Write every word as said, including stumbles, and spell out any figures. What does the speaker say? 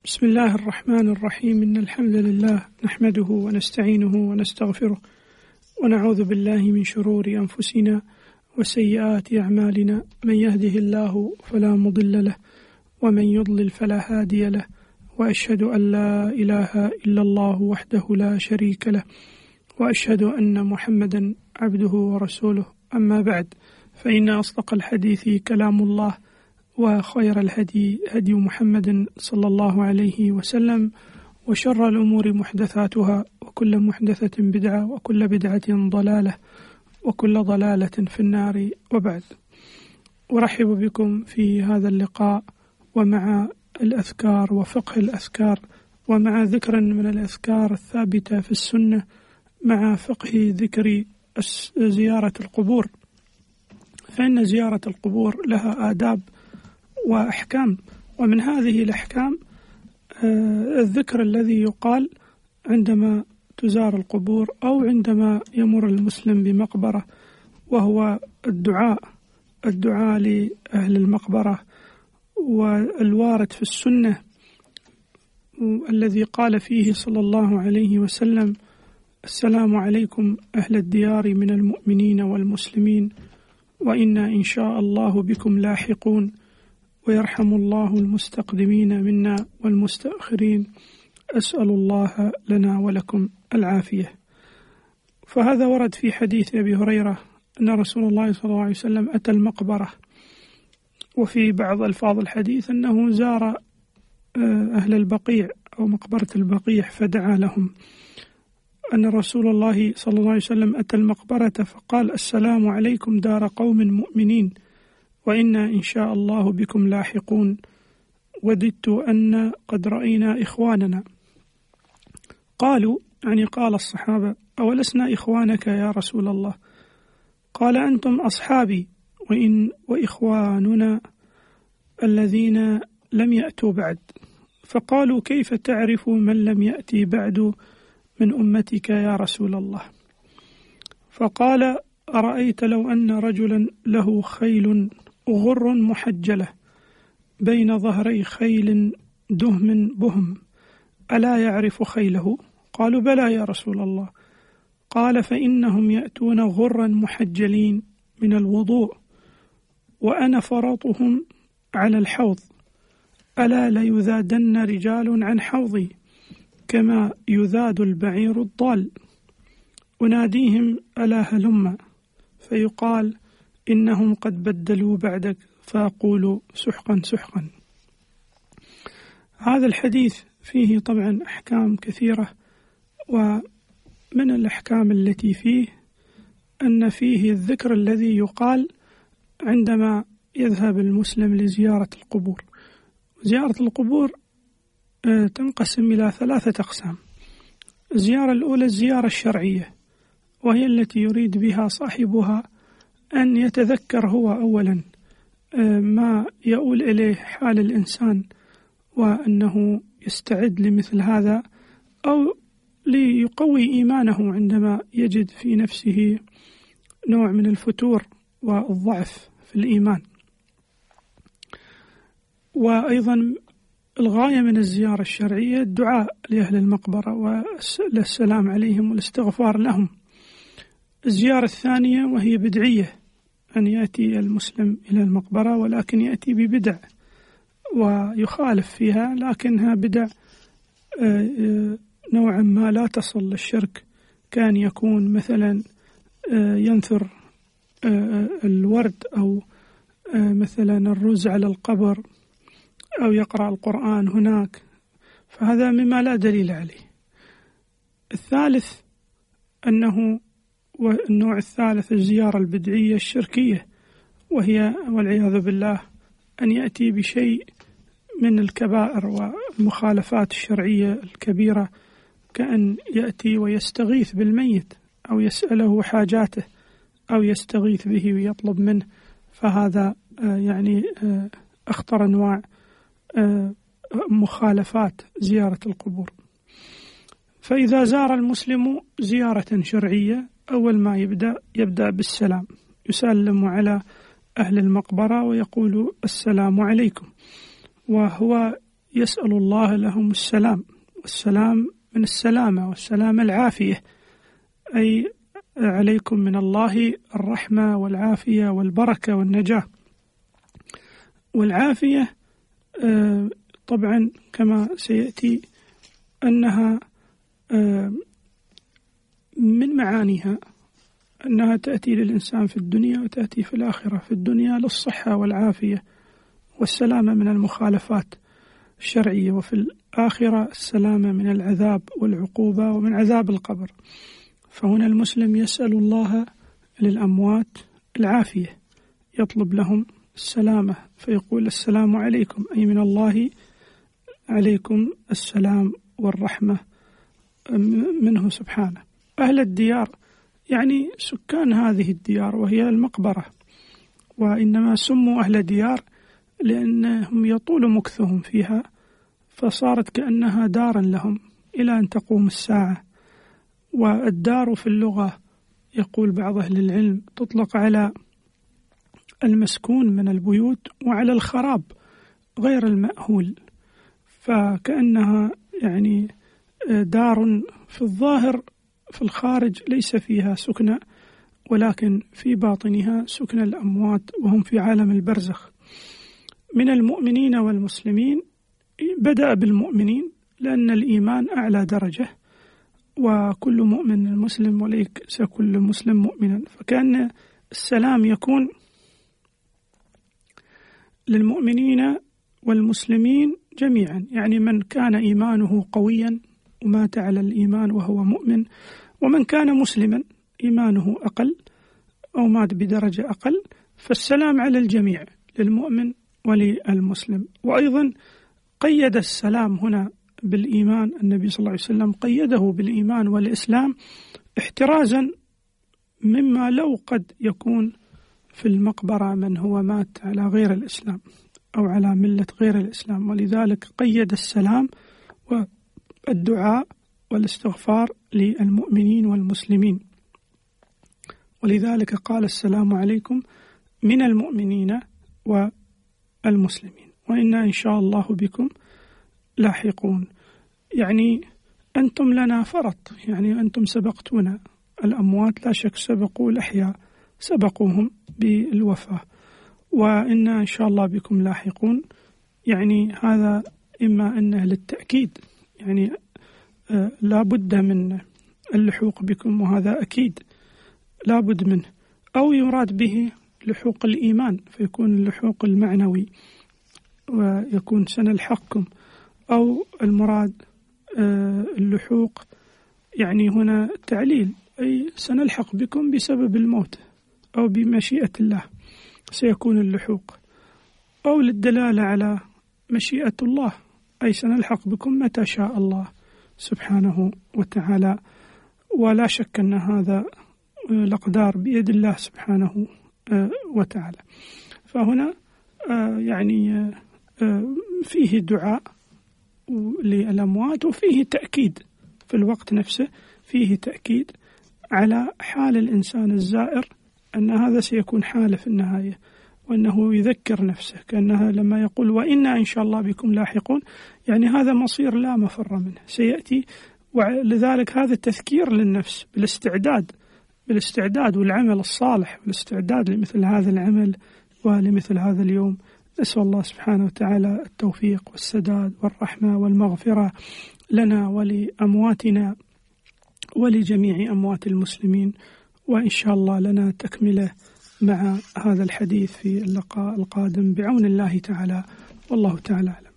بسم الله الرحمن الرحيم. إن الحمد لله نحمده ونستعينه ونستغفره ونعوذ بالله من شرور أنفسنا وسيئات أعمالنا، من يهده الله فلا مضل له ومن يضلل فلا هادي له، وأشهد أن لا إله إلا الله وحده لا شريك له، وأشهد أن محمدا عبده ورسوله. أما بعد، فإن أصدق الحديث كلام الله، وخير الهدي هدي محمد صلى الله عليه وسلم، وشر الأمور محدثاتها، وكل محدثة بدعة، وكل بدعة ضلالة، وكل ضلالة في النار. وبعد، أرحب بكم في هذا اللقاء ومع الأذكار وفقه الأذكار، ومع ذكر من الأذكار الثابتة في السنة، مع فقه ذكر زيارة القبور، فإن زيارة القبور لها آداب وأحكام، ومن هذه الأحكام الذكر الذي يقال عندما تزار القبور أو عندما يمر المسلم بمقبرة، وهو الدعاء الدعاء لأهل المقبرة، والوارد في السنة الذي قال فيه صلى الله عليه وسلم: السلام عليكم أهل الديار من المؤمنين والمسلمين، وإنا إن شاء الله بكم لاحقون، ويرحم الله المستقدمين منا والمستأخرين، أسأل الله لنا ولكم العافية. فهذا ورد في حديث أبي هريرة أن رسول الله صلى الله عليه وسلم أتى المقبرة، وفي بعض ألفاظ الحديث أنه زار أهل البقيع أو مقبرة البقيع فدعا لهم. أن رسول الله صلى الله عليه وسلم أتى المقبرة فقال: السلام عليكم دار قوم مؤمنين، وإنا إن شاء الله بكم لاحقون، وددت أن قد رأينا إخواننا. قالوا، يعني قال الصحابة: أولسنا إخوانك يا رسول الله؟ قال: أنتم أصحابي، وإن وإخواننا الذين لم يأتوا بعد. فقالوا: كيف تعرف من لم يأتي بعد من أمتك يا رسول الله؟ فقال: أرأيت لو أن رجلا له خيل غر محجلة بين ظهري خيل دهم بهم، ألا يعرف خيله؟ قالوا: بلى يا رسول الله. قال: فإنهم يأتون غرا محجلين من الوضوء، وأنا فرطهم على الحوض، ألا ليذادن رجال عن حوضي كما يذاد البعير الضال، أناديهم ألا هلم، فيقال إنهم قد بدلوا بعدك، فأقول سحقا سحقا. هذا الحديث فيه طبعا أحكام كثيرة، ومن الأحكام التي فيه أن فيه الذكر الذي يقال عندما يذهب المسلم لزيارة القبور. زيارة القبور تنقسم إلى ثلاثة أقسام. الزيارة الأولى الزيارة الشرعية، وهي التي يريد بها صاحبها أن يتذكر هو أولا ما يؤول إليه حال الإنسان، وأنه يستعد لمثل هذا، أو ليقوي إيمانه عندما يجد في نفسه نوع من الفتور والضعف في الإيمان. وأيضا الغاية من الزيارة الشرعية الدعاء لأهل المقبرة والسلام عليهم والاستغفار لهم. الزيارة الثانية وهي بدعية، أن يأتي المسلم إلى المقبرة ولكن يأتي ببدع ويخالف فيها، لكنها بدع نوعا ما لا تصل للشرك. كان يكون مثلا ينثر الورد، أو مثلا الرز على القبر، أو يقرأ القرآن هناك، فهذا مما لا دليل عليه. الثالث أنه والنوع الثالث الزيارة البدعية الشركية، وهي والعياذ بالله أن يأتي بشيء من الكبائر والمخالفات الشرعية الكبيرة، كأن يأتي ويستغيث بالميت، أو يسأله حاجاته، أو يستغيث به ويطلب منه، فهذا يعني أخطر أنواع مخالفات زيارة القبور. فإذا زار المسلم زيارة شرعية، أول ما يبدأ يبدأ بالسلام، يسلم على أهل المقبرة ويقول السلام عليكم، وهو يسأل الله لهم السلام، والسلام من السلامة، والسلامة العافية، أي عليكم من الله الرحمة والعافية والبركة والنجاة. والعافية طبعا كما سيأتي أنها من معانيها أنها تأتي للإنسان في الدنيا وتأتي في الآخرة. في الدنيا للصحة والعافية والسلامة من المخالفات الشرعية، وفي الآخرة السلامة من العذاب والعقوبة ومن عذاب القبر. فهنا المسلم يسأل الله للأموات العافية، يطلب لهم السلامة، فيقول السلام عليكم، أي من الله عليكم السلام والرحمة منه سبحانه. أهل الديار يعني سكان هذه الديار وهي المقبرة، وإنما سموا أهل ديار لأنهم يطول مكثهم فيها، فصارت كأنها دارا لهم إلى أن تقوم الساعة. والدار في اللغة يقول بعض أهل العلم تطلق على المسكون من البيوت وعلى الخراب غير المأهول، فكأنها يعني دار في الظاهر في الخارج ليس فيها سكنى، ولكن في باطنها سكن الأموات وهم في عالم البرزخ. من المؤمنين والمسلمين بدأ بالمؤمنين لأن الإيمان أعلى درجة، وكل مؤمن مسلم وليس كل مسلم مؤمنا، فكان السلام يكون للمؤمنين والمسلمين جميعا، يعني من كان إيمانه قويا ومات على الإيمان وهو مؤمن، ومن كان مسلما إيمانه أقل أو مات بدرجة أقل، فالسلام على الجميع للمؤمن وللمسلم. وأيضا قيد السلام هنا بالإيمان، النبي صلى الله عليه وسلم قيده بالإيمان والإسلام احترازا مما لو قد يكون في المقبرة من هو مات على غير الإسلام أو على ملة غير الإسلام، ولذلك قيد السلام والدعاء والاستغفار للمؤمنين والمسلمين، ولذلك قال السلام عليكم من المؤمنين والمسلمين وإنا إن شاء الله بكم لاحقون. يعني أنتم لنا فرط، يعني أنتم سبقتونا، الأموات لا شك سبقوا الأحياء، سبقوهم بالوفاة، وإنا إن شاء الله بكم لاحقون. يعني هذا إما أنه للتأكيد، يعني آه لا بد من اللحوق بكم، وهذا أكيد لا بد منه، أو يراد به لحوق الإيمان فيكون اللحوق المعنوي ويكون سنلحقكم، أو المراد آه اللحوق يعني هنا تعليل، أي سنلحق بكم بسبب الموت أو بمشيئة الله سيكون اللحوق، أو للدلالة على مشيئة الله، أي سنلحق بكم متى شاء الله سبحانه وتعالى. ولا شك أن هذا الأقدار بيد الله سبحانه وتعالى. فهنا يعني فيه دعاء للأموات، وفيه تأكيد في الوقت نفسه، فيه تأكيد على حال الإنسان الزائر أن هذا سيكون حاله في النهاية، وأنه يذكر نفسه كأنها لما يقول وإنا إن شاء الله بكم لاحقون، يعني هذا مصير لا مفر منه سيأتي. ولذلك هذا تذكير للنفس بالاستعداد بالاستعداد والعمل الصالح والاستعداد لمثل هذا العمل ولمثل هذا اليوم. نسأل الله سبحانه وتعالى التوفيق والسداد والرحمة والمغفرة لنا ولأمواتنا ولجميع أموات المسلمين، وإن شاء الله لنا تكملة مع هذا الحديث في اللقاء القادم بعون الله تعالى، والله تعالى أعلم.